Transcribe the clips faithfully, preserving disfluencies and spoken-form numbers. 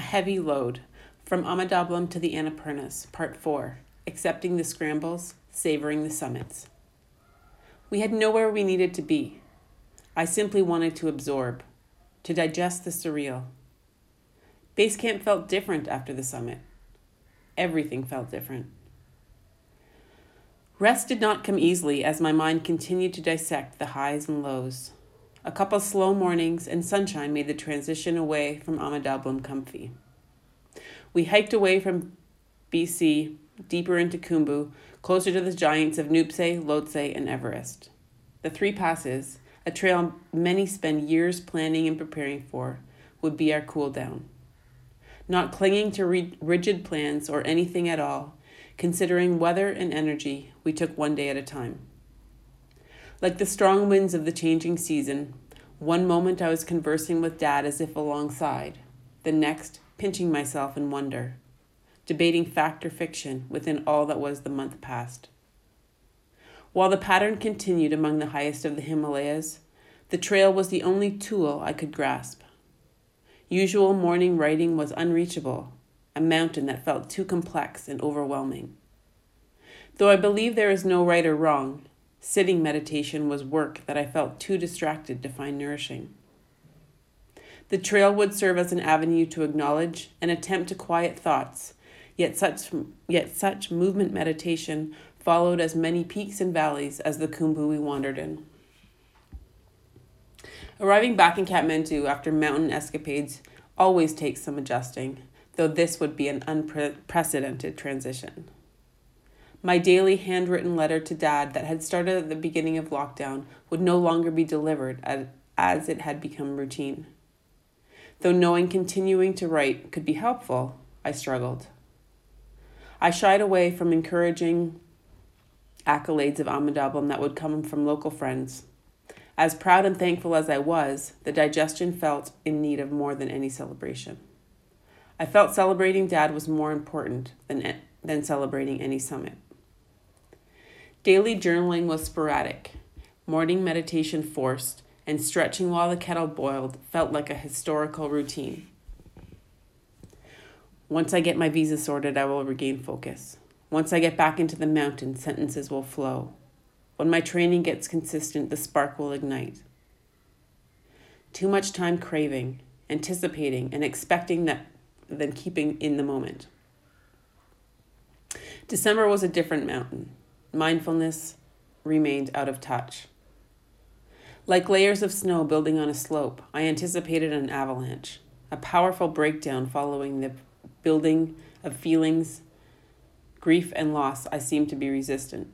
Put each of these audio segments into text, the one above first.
heavy load, from Amadablam to the Annapurnas, Part four, accepting the scrambles, savoring the summits. We had nowhere we needed to be. I simply wanted to absorb, to digest the surreal. Base camp felt different after the summit. Everything felt different. Rest did not come easily as my mind continued to dissect the highs and lows. A couple slow mornings and sunshine made the transition away from Amadablam comfy. We hiked away from B C, deeper into Khumbu, closer to the giants of Nuptse, Lhotse, and Everest. The three passes, a trail many spend years planning and preparing for, would be our cool down. Not clinging to re- rigid plans or anything at all, considering weather and energy, we took one day at a time. Like the strong winds of the changing season, one moment I was conversing with Dad as if alongside, the next pinching myself in wonder, debating fact or fiction within all that was the month past. While the pattern continued among the highest of the Himalayas, the trail was the only tool I could grasp. Usual morning writing was unreachable, a mountain that felt too complex and overwhelming. Though I believe there is no right or wrong, sitting meditation was work that I felt too distracted to find nourishing. The trail would serve as an avenue to acknowledge and attempt to quiet thoughts, yet such, yet such movement meditation followed as many peaks and valleys as the Khumbu we wandered in. Arriving back in Kathmandu after mountain escapades always takes some adjusting, though this would be an unprecedented transition. My daily handwritten letter to Dad that had started at the beginning of lockdown would no longer be delivered as, as it had become routine. Though knowing continuing to write could be helpful, I struggled. I shied away from encouraging accolades of Amadablam that would come from local friends. As proud and thankful as I was, the digestion felt in need of more than any celebration. I felt celebrating Dad was more important than, than celebrating any summit. Daily journaling was sporadic, morning meditation forced, and stretching while the kettle boiled felt like a historical routine. Once I get my visa sorted, I will regain focus. Once I get back into the mountains, sentences will flow. When my training gets consistent, the spark will ignite. Too much time craving, anticipating, and expecting that than keeping in the moment. December was a different mountain. Mindfulness remained out of touch. Like layers of snow building on a slope, I anticipated an avalanche, a powerful breakdown following the building of feelings, grief, and loss I seemed to be resistant.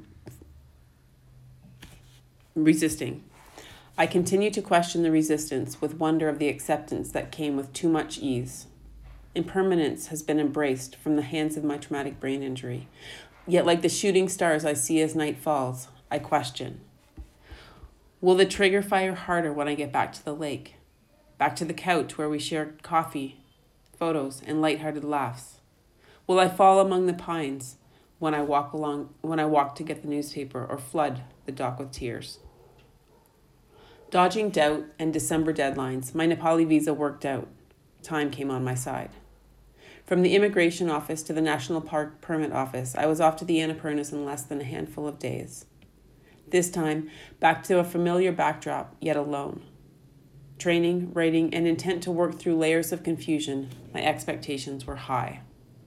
Resisting. I continue to question the resistance with wonder of the acceptance that came with too much ease. Impermanence has been embraced from the hands of my traumatic brain injury. Yet like the shooting stars I see as night falls, I question. Will the trigger fire harder when I get back to the lake? Back to the couch where we shared coffee, photos, and lighthearted laughs? Will I fall among the pines when I walk along when I walk to get the newspaper or flood the dock with tears? Dodging doubt and December deadlines, my Nepali visa worked out. Time came on my side. From the immigration office to the National Park Permit Office, I was off to the Annapurnas in less than a handful of days. This time, back to a familiar backdrop, yet alone. Training, writing, and intent to work through layers of confusion, my expectations were high.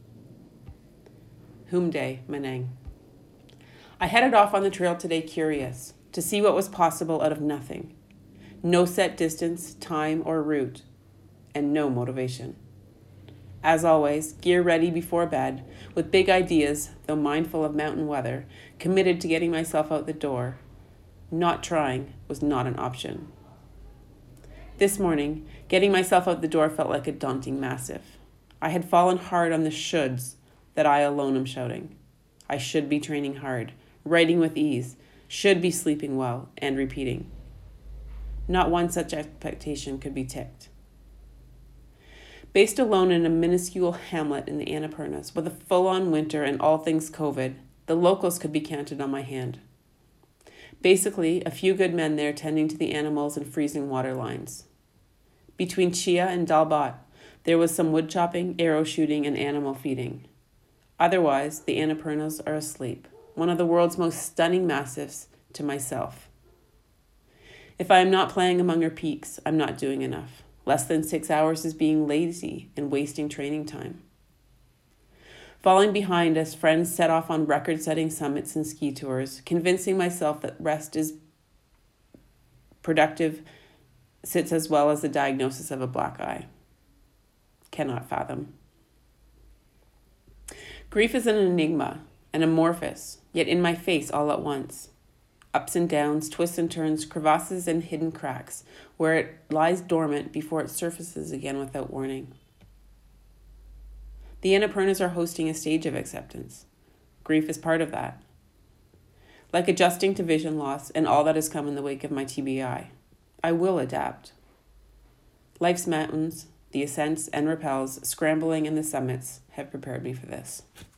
Humde, Manang. I headed off on the trail today curious, to see what was possible out of nothing. No set distance, time, or route, and no motivation. As always, gear ready before bed, with big ideas, though mindful of mountain weather, committed to getting myself out the door. Not trying was not an option. This morning, getting myself out the door felt like a daunting massive. I had fallen hard on the shoulds that I alone am shouting. I should be training hard, writing with ease, should be sleeping well, and repeating. Not one such expectation could be ticked. Based alone in a minuscule hamlet in the Annapurnas, with a full-on winter and all things COVID, the locals could be counted on my hand. Basically, a few good men there tending to the animals and freezing water lines. Between Chia and Dalbat, There was some wood chopping, arrow shooting, and animal feeding. Otherwise, the Annapurnas are asleep, one of the world's most stunning massifs to myself. If I am not playing among her peaks, I'm not doing enough. Less than six hours is being lazy and wasting training time. Falling behind as friends set off on record-setting summits and ski tours, convincing myself that rest is productive sits as well as the diagnosis of a black eye. Cannot fathom. Grief is an enigma, an amorphous, yet in my face all at once. Ups and downs, twists and turns, crevasses and hidden cracks, where it lies dormant before it surfaces again without warning. The Annapurnas are hosting a stage of acceptance. Grief is part of that. Like adjusting to vision loss and all that has come in the wake of my T B I, I will adapt. Life's mountains, the ascents and rappels, scrambling and the summits have prepared me for this.